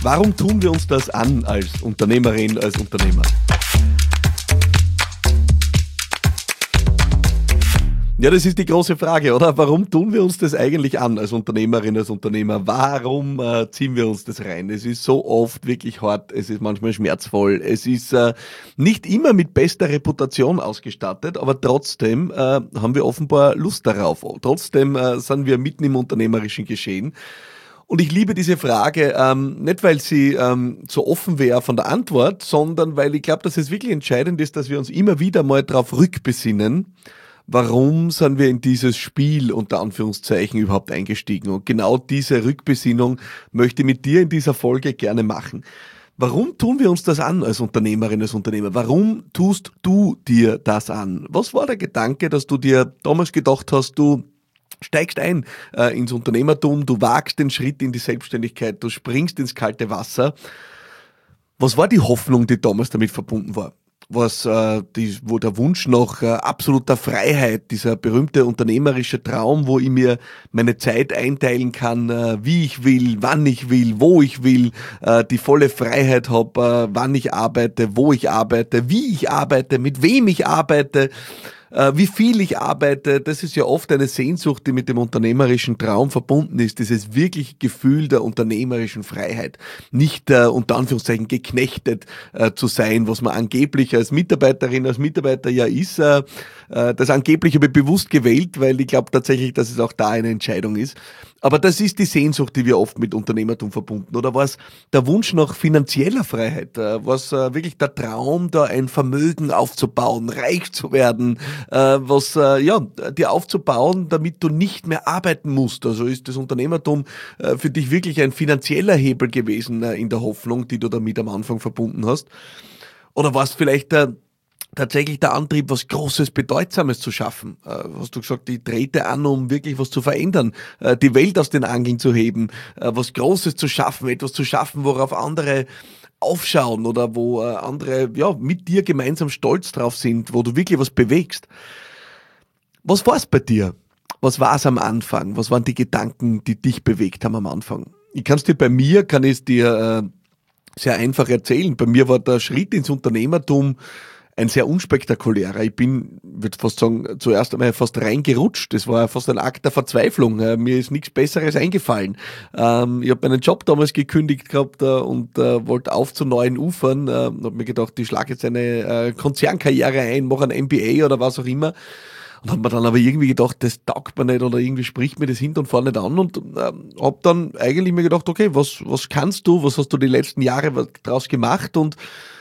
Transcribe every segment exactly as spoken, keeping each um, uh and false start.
Warum tun wir uns das an als Unternehmerin, als Unternehmer? Ja, das ist die große Frage, oder? Warum tun wir uns das eigentlich an als Unternehmerin, als Unternehmer? Warum äh, ziehen wir uns das rein? Es ist so oft wirklich hart, es ist manchmal schmerzvoll, es ist äh, nicht immer mit bester Reputation ausgestattet, aber trotzdem äh, haben wir offenbar Lust darauf. Trotzdem äh, sind wir mitten im unternehmerischen Geschehen. Und ich liebe diese Frage, ähm, nicht weil sie ähm, so offen wäre von der Antwort, sondern weil ich glaube, dass es wirklich entscheidend ist, dass wir uns immer wieder mal darauf rückbesinnen, warum sind wir in dieses Spiel unter Anführungszeichen überhaupt eingestiegen? Und genau diese Rückbesinnung möchte ich mit dir in dieser Folge gerne machen. Warum tun wir uns das an als Unternehmerin, als Unternehmer? Warum tust du dir das an? Was war der Gedanke, dass du dir damals gedacht hast, du steigst ein äh, ins Unternehmertum, du wagst den Schritt in die Selbstständigkeit, du springst ins kalte Wasser. Was war die Hoffnung, die damals damit verbunden war? Was äh, die, wo der Wunsch nach äh, absoluter Freiheit, dieser berühmte unternehmerische Traum, wo ich mir meine Zeit einteilen kann, äh, wie ich will, wann ich will, wo ich will, äh, die volle Freiheit habe, äh, wann ich arbeite, wo ich arbeite, wie ich arbeite, mit wem ich arbeite, äh, wie viel ich arbeite. Das ist ja oft eine Sehnsucht, die mit dem unternehmerischen Traum verbunden ist, dieses wirkliche Gefühl der unternehmerischen Freiheit. Nicht äh, unter Anführungszeichen geknechtet äh, zu sein, was man angeblich als Mitarbeiterin, als Mitarbeiter ja ist. Äh, äh, das angeblich habe ich bewusst gewählt, weil ich glaube tatsächlich, dass es auch da eine Entscheidung ist. Aber das ist die Sehnsucht, die wir oft mit Unternehmertum verbunden. Oder war es der Wunsch nach finanzieller Freiheit? War es äh, wirklich der Traum, da ein Vermögen aufzubauen, reich zu werden, äh, was äh, ja dir aufzubauen, damit du nicht mehr arbeiten musst? Also ist das Unternehmertum äh, für dich wirklich ein finanzieller Hebel gewesen äh, in der Hoffnung, die du damit am Anfang verbunden hast? Oder war es vielleicht der äh, tatsächlich der Antrieb, was Großes, Bedeutsames zu schaffen? Äh, hast du gesagt, ich trete an, um wirklich was zu verändern, äh, die Welt aus den Angeln zu heben, äh, was Großes zu schaffen, etwas zu schaffen, worauf andere aufschauen oder wo äh, andere ja mit dir gemeinsam stolz drauf sind, wo du wirklich was bewegst. Was war es bei dir? Was war es am Anfang? Was waren die Gedanken, die dich bewegt haben am Anfang? Ich kann es dir bei mir, kann ich es dir äh, sehr einfach erzählen. Bei mir war der Schritt ins Unternehmertum ein sehr unspektakulärer. Ich bin, würde fast sagen, zuerst einmal fast reingerutscht. Das war fast ein Akt der Verzweiflung. Mir ist nichts Besseres eingefallen. Ich habe meinen Job damals gekündigt gehabt und wollte auf zu neuen Ufern. Ich habe mir gedacht, ich schlage jetzt eine Konzernkarriere ein, mache ein M B A oder was auch immer. Und habe mir dann aber irgendwie gedacht, das taugt mir nicht oder irgendwie spricht mir das hinten und vorne nicht an und äh, habe dann eigentlich mir gedacht, okay, was was kannst du, was hast du die letzten Jahre draus gemacht und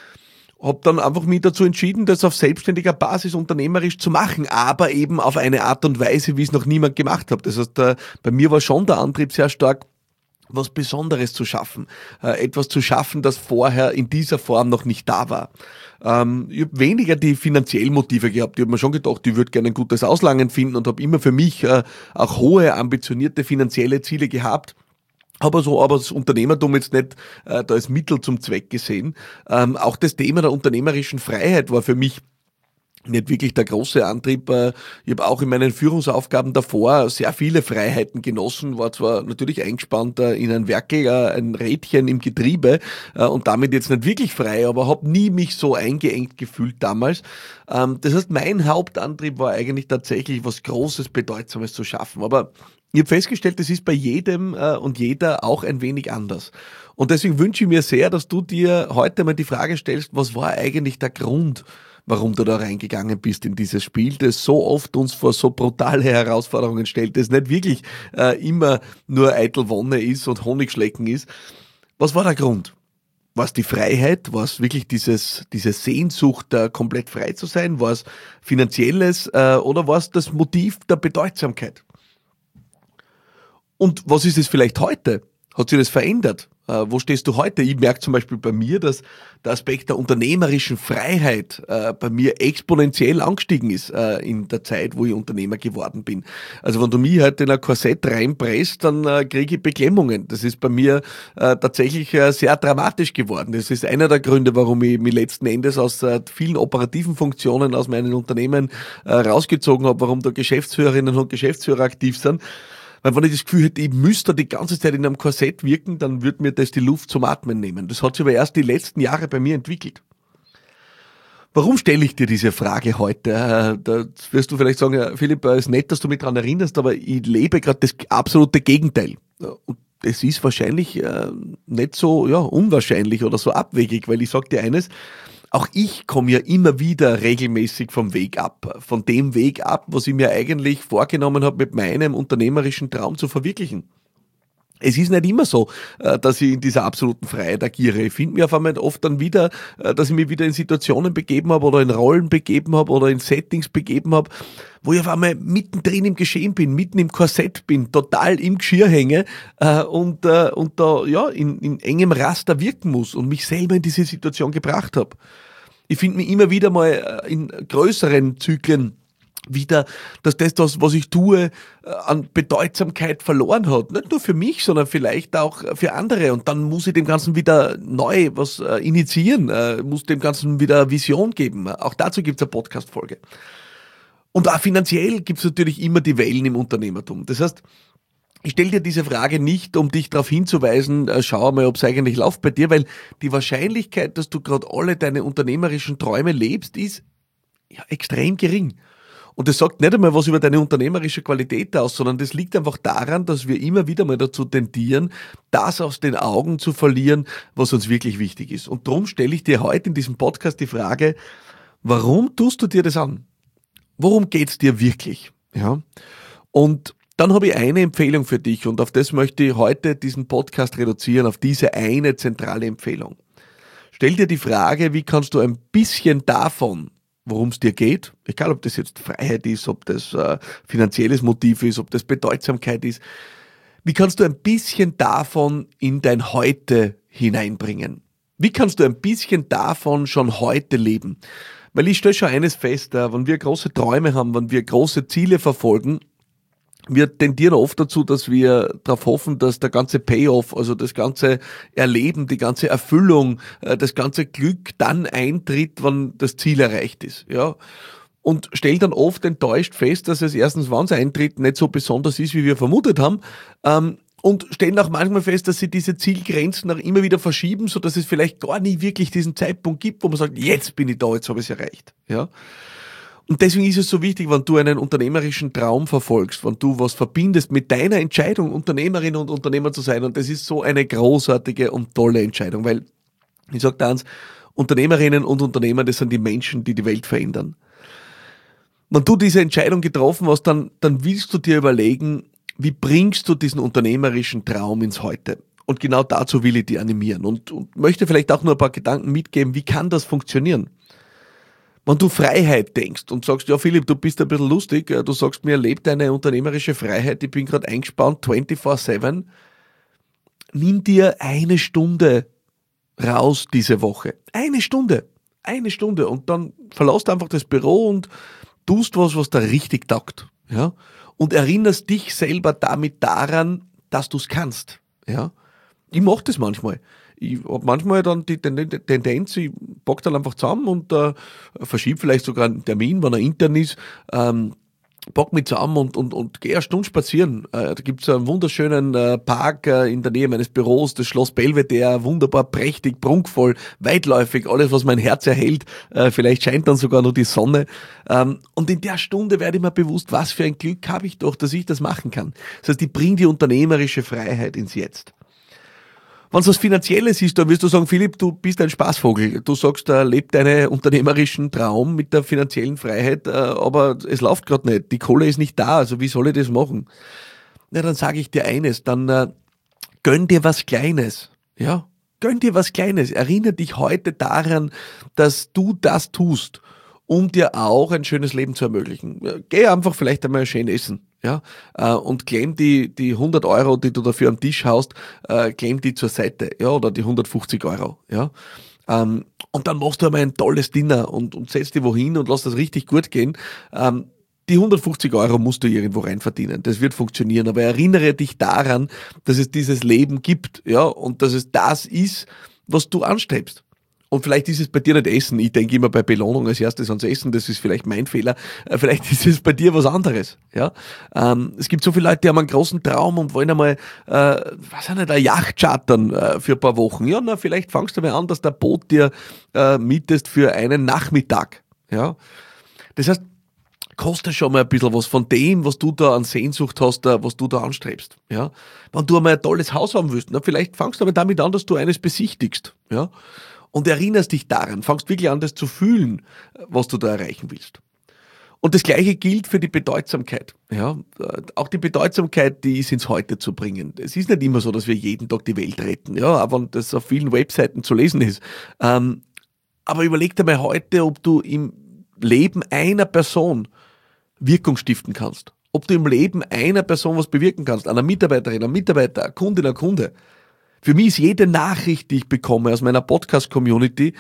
habe dann einfach mich dazu entschieden, das auf selbstständiger Basis unternehmerisch zu machen, aber eben auf eine Art und Weise, wie es noch niemand gemacht hat. Das heißt, äh, bei mir war schon der Antrieb sehr stark, was Besonderes zu schaffen, äh, etwas zu schaffen, das vorher in dieser Form noch nicht da war. Ähm, ich habe weniger die finanziellen Motive gehabt. Ich habe mir schon gedacht, ich würde gerne ein gutes Auslangen finden und habe immer für mich äh, auch hohe, ambitionierte finanzielle Ziele gehabt. Aber so, aber das Unternehmertum jetzt nicht äh, da als Mittel zum Zweck gesehen. Ähm, auch das Thema der unternehmerischen Freiheit war für mich nicht wirklich der große Antrieb. Ich habe auch in meinen Führungsaufgaben davor sehr viele Freiheiten genossen, war zwar natürlich eingespannt in ein Werkel, ein Rädchen im Getriebe und damit jetzt nicht wirklich frei, aber habe nie mich so eingeengt gefühlt damals. Das heißt, mein Hauptantrieb war eigentlich tatsächlich was Großes, Bedeutsames zu schaffen. Aber ich habe festgestellt, das ist bei jedem und jeder auch ein wenig anders. Und deswegen wünsche ich mir sehr, dass du dir heute mal die Frage stellst, was war eigentlich der Grund, warum du da reingegangen bist in dieses Spiel, das so oft uns vor so brutale Herausforderungen stellt, das nicht wirklich äh, immer nur eitel Wonne ist und Honigschlecken ist. Was war der Grund? War es die Freiheit? War es wirklich dieses, diese Sehnsucht, äh, komplett frei zu sein? War es Finanzielles äh, oder war es das Motiv der Bedeutsamkeit? Und was ist es vielleicht heute? Hat sich das verändert? Äh, wo stehst du heute? Ich merke zum Beispiel bei mir, dass der Aspekt der unternehmerischen Freiheit äh, bei mir exponentiell angestiegen ist äh, in der Zeit, wo ich Unternehmer geworden bin. Also wenn du mich heute in ein Korsett reinpresst, dann äh, kriege ich Beklemmungen. Das ist bei mir äh, tatsächlich äh, sehr dramatisch geworden. Das ist einer der Gründe, warum ich mich letzten Endes aus äh, vielen operativen Funktionen aus meinen Unternehmen äh, rausgezogen habe, warum da Geschäftsführerinnen und Geschäftsführer aktiv sind. Weil wenn ich das Gefühl hätte, ich müsste die ganze Zeit in einem Korsett wirken, dann würde mir das die Luft zum Atmen nehmen. Das hat sich aber erst die letzten Jahre bei mir entwickelt. Warum stelle ich dir diese Frage heute? Äh, Da wirst du vielleicht sagen, ja, Philipp, es ist nett, dass du mich daran erinnerst, aber ich lebe gerade das absolute Gegenteil. Und es ist wahrscheinlich äh, nicht so ja, unwahrscheinlich oder so abwegig, weil ich sage dir eines, auch ich komme ja immer wieder regelmäßig vom Weg ab, von dem Weg ab, was ich mir eigentlich vorgenommen habe, mit meinem unternehmerischen Traum zu verwirklichen. Es ist nicht immer so, äh, dass ich in dieser absoluten Freiheit agiere. Ich finde mich auf einmal oft dann wieder, äh, dass ich mich wieder in Situationen begeben habe oder in Rollen begeben habe oder in Settings begeben habe, wo ich auf einmal mittendrin im Geschehen bin, mitten im Korsett bin, total im Geschirr hänge äh, und, äh, und da ja in, in engem Raster wirken muss und mich selber in diese Situation gebracht habe. Ich finde mich immer wieder mal äh, in größeren Zyklen wieder, dass das, das, was ich tue, an Bedeutsamkeit verloren hat. Nicht nur für mich, sondern vielleicht auch für andere. Und dann muss ich dem Ganzen wieder neu was initiieren, muss dem Ganzen wieder Vision geben. Auch dazu gibt es eine Podcast-Folge. Und auch finanziell gibt es natürlich immer die Wellen im Unternehmertum. Das heißt, ich stelle dir diese Frage nicht, um dich darauf hinzuweisen, schau mal, ob es eigentlich läuft bei dir, weil die Wahrscheinlichkeit, dass du gerade alle deine unternehmerischen Träume lebst, ist ja extrem gering. Und das sagt nicht einmal was über deine unternehmerische Qualität aus, sondern das liegt einfach daran, dass wir immer wieder mal dazu tendieren, das aus den Augen zu verlieren, was uns wirklich wichtig ist. Und darum stelle ich dir heute in diesem Podcast die Frage, warum tust du dir das an? Worum geht's dir wirklich? Ja. Und dann habe ich eine Empfehlung für dich und auf das möchte ich heute diesen Podcast reduzieren, auf diese eine zentrale Empfehlung. Stell dir die Frage, wie kannst du ein bisschen davon, worum es dir geht, egal ob das jetzt Freiheit ist, ob das äh, finanzielles Motiv ist, ob das Bedeutsamkeit ist, wie kannst du ein bisschen davon in dein Heute hineinbringen? Wie kannst du ein bisschen davon schon heute leben? Weil ich stelle schon eines fest, äh, wenn wir große Träume haben, wenn wir große Ziele verfolgen, wir tendieren oft dazu, dass wir darauf hoffen, dass der ganze Payoff, also das ganze Erleben, die ganze Erfüllung, das ganze Glück dann eintritt, wenn das Ziel erreicht ist. Ja. Und stellen dann oft enttäuscht fest, dass es erstens, wann es eintritt, nicht so besonders ist, wie wir vermutet haben. Und stellen auch manchmal fest, dass sie diese Zielgrenzen auch immer wieder verschieben, so dass es vielleicht gar nie wirklich diesen Zeitpunkt gibt, wo man sagt, jetzt bin ich da, jetzt habe ich es erreicht. Ja. Und deswegen ist es so wichtig, wenn du einen unternehmerischen Traum verfolgst, wenn du was verbindest mit deiner Entscheidung, Unternehmerin und Unternehmer zu sein. Und das ist so eine großartige und tolle Entscheidung, weil ich sage dir eins, Unternehmerinnen und Unternehmer, das sind die Menschen, die die Welt verändern. Wenn du diese Entscheidung getroffen hast, dann, dann willst du dir überlegen, wie bringst du diesen unternehmerischen Traum ins Heute? Und genau dazu will ich dich animieren und, und möchte vielleicht auch nur ein paar Gedanken mitgeben, wie kann das funktionieren? Wenn du Freiheit denkst und sagst, ja Philipp, du bist ein bisschen lustig, du sagst mir, lebt deine unternehmerische Freiheit, ich bin gerade eingespannt, vierundzwanzig sieben, nimm dir eine Stunde raus diese Woche. Eine Stunde. Eine Stunde. Und dann verlässt einfach das Büro und tust was, was da richtig taugt. Ja? Und erinnerst dich selber damit daran, dass du es kannst. Ja? Ich mache das manchmal. Ich habe manchmal dann die Tendenz, ich pack dann einfach zusammen und äh, verschiebe vielleicht sogar einen Termin, wenn er intern ist, ähm, pack mich zusammen und, und, und gehe eine Stunde spazieren. Äh, da gibt's einen wunderschönen äh, Park äh, in der Nähe meines Büros, das Schloss Belvedere, wunderbar prächtig, prunkvoll, weitläufig, alles, was mein Herz erhält. Äh, vielleicht scheint dann sogar noch die Sonne. Ähm, und in der Stunde werde ich mir bewusst, was für ein Glück habe ich doch, dass ich das machen kann. Das heißt, ich bringe die unternehmerische Freiheit ins Jetzt. Wenn es was Finanzielles ist, dann wirst du sagen, Philipp, du bist ein Spaßvogel. Du sagst, da lebt deinen unternehmerischen Traum mit der finanziellen Freiheit, aber es läuft gerade nicht. Die Kohle ist nicht da, also wie soll ich das machen? Na, dann sage ich dir eines, dann äh, gönn dir was Kleines. Ja, gönn dir was Kleines. Erinnere dich heute daran, dass du das tust, um dir auch ein schönes Leben zu ermöglichen. Geh einfach vielleicht einmal schön essen. Ja, äh, und klemm die, die hundert Euro, die du dafür am Tisch haust, äh, klemm die zur Seite, ja, oder die hundertfünfzig Euro, ja. Ähm, und dann machst du einmal ein tolles Dinner und, und setzt dich wohin und lass das richtig gut gehen. Ähm, die hundertfünfzig Euro musst du irgendwo rein verdienen. Das wird funktionieren. Aber erinnere dich daran, dass es dieses Leben gibt, ja, und dass es das ist, was du anstrebst. Und vielleicht ist es bei dir nicht Essen. Ich denke immer bei Belohnung als erstes ans Essen. Das ist vielleicht mein Fehler. Vielleicht ist es bei dir was anderes. Ja? Ähm, es gibt so viele Leute, die haben einen großen Traum und wollen einmal, äh, was nicht, eine Yacht chartern äh, für ein paar Wochen. Ja, na, vielleicht fangst du mal an, dass der Boot dir äh, mietest für einen Nachmittag. Ja? Das heißt, kostet schon mal ein bisschen was von dem, was du da an Sehnsucht hast, was du da anstrebst. Ja? Wenn du einmal ein tolles Haus haben willst, na, vielleicht fangst du aber damit an, dass du eines besichtigst. Ja? Und erinnerst dich daran, fangst wirklich an, das zu fühlen, was du da erreichen willst. Und das Gleiche gilt für die Bedeutsamkeit. Ja, auch die Bedeutsamkeit, die ist ins Heute zu bringen. Es ist nicht immer so, dass wir jeden Tag die Welt retten, ja, aber wenn das auf vielen Webseiten zu lesen ist. Ähm, aber überleg dir mal heute, ob du im Leben einer Person Wirkung stiften kannst. Ob du im Leben einer Person was bewirken kannst, einer Mitarbeiterin, einem Mitarbeiter, einer Kundin, einer Kunde. Für mich ist jede Nachricht, die ich bekomme aus meiner Podcast-Community,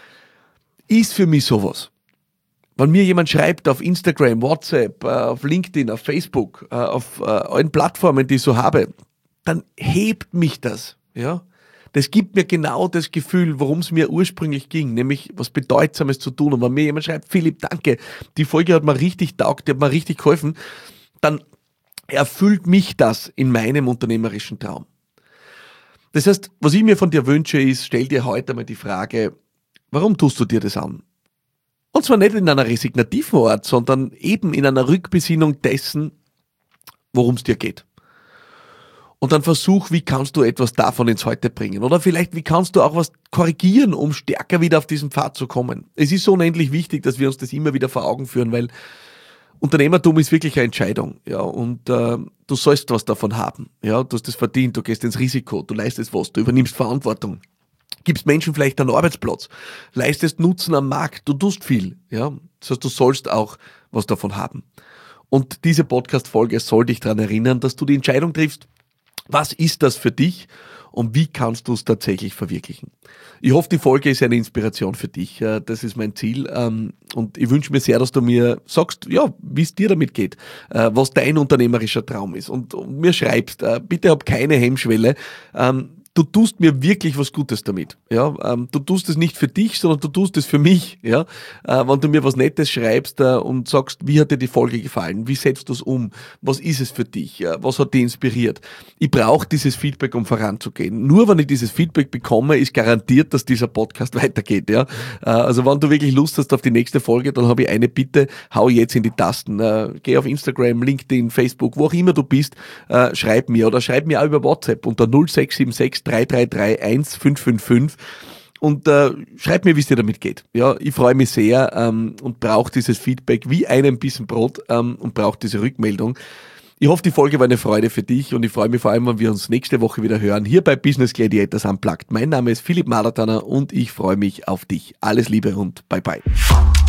ist für mich sowas. Wenn mir jemand schreibt auf Instagram, WhatsApp, auf LinkedIn, auf Facebook, auf allen Plattformen, die ich so habe, dann hebt mich das. Ja? Das gibt mir genau das Gefühl, worum es mir ursprünglich ging, nämlich was Bedeutsames zu tun. Und wenn mir jemand schreibt, Philipp, danke, die Folge hat mir richtig taugt, die hat mir richtig geholfen, dann erfüllt mich das in meinem unternehmerischen Traum. Das heißt, was ich mir von dir wünsche, ist, stell dir heute mal die Frage, warum tust du dir das an? Und zwar nicht in einer resignativen Art, sondern eben in einer Rückbesinnung dessen, worum es dir geht. Und dann versuch, wie kannst du etwas davon ins Heute bringen? Oder vielleicht, wie kannst du auch was korrigieren, um stärker wieder auf diesen Pfad zu kommen? Es ist so unendlich wichtig, dass wir uns das immer wieder vor Augen führen, weil Unternehmertum ist wirklich eine Entscheidung, ja, und äh, du sollst was davon haben, ja, du hast das verdient, du gehst ins Risiko, du leistest was, du übernimmst Verantwortung, gibst Menschen vielleicht einen Arbeitsplatz, leistest Nutzen am Markt, du tust viel, ja, das heißt, du sollst auch was davon haben. Und diese Podcast-Folge soll dich daran erinnern, dass du die Entscheidung triffst, was ist das für dich und wie kannst du es tatsächlich verwirklichen. Ich hoffe, die Folge ist eine Inspiration für dich. Das ist mein Ziel. Und ich wünsche mir sehr, dass du mir sagst, ja, wie es dir damit geht, was dein unternehmerischer Traum ist. Und, und mir schreibst, bitte hab keine Hemmschwelle. Du tust mir wirklich was Gutes damit. Ja, ähm, du tust es nicht für dich, sondern du tust es für mich. Ja, äh, wenn du mir was Nettes schreibst äh, und sagst, wie hat dir die Folge gefallen? Wie setzt du es um? Was ist es für dich? Äh, was hat dich inspiriert? Ich brauche dieses Feedback, um voranzugehen. Nur wenn ich dieses Feedback bekomme, ist garantiert, dass dieser Podcast weitergeht. Ja, äh, also wenn du wirklich Lust hast auf die nächste Folge, dann habe ich eine Bitte: Hau jetzt in die Tasten. Äh, geh auf Instagram, LinkedIn, Facebook, wo auch immer du bist, äh, schreib mir oder schreib mir auch über WhatsApp unter null sechs sieben sechs drei drei drei eins fünf fünf fünf und äh, schreib mir, wie es dir damit geht. Ja, ich freue mich sehr ähm, und brauche dieses Feedback wie einen Bissen Brot ähm, und brauche diese Rückmeldung. Ich hoffe, die Folge war eine Freude für dich und ich freue mich vor allem, wenn wir uns nächste Woche wieder hören, hier bei Business Gladiators Unplugged. Mein Name ist Philipp Malatana und ich freue mich auf dich. Alles Liebe und bye bye.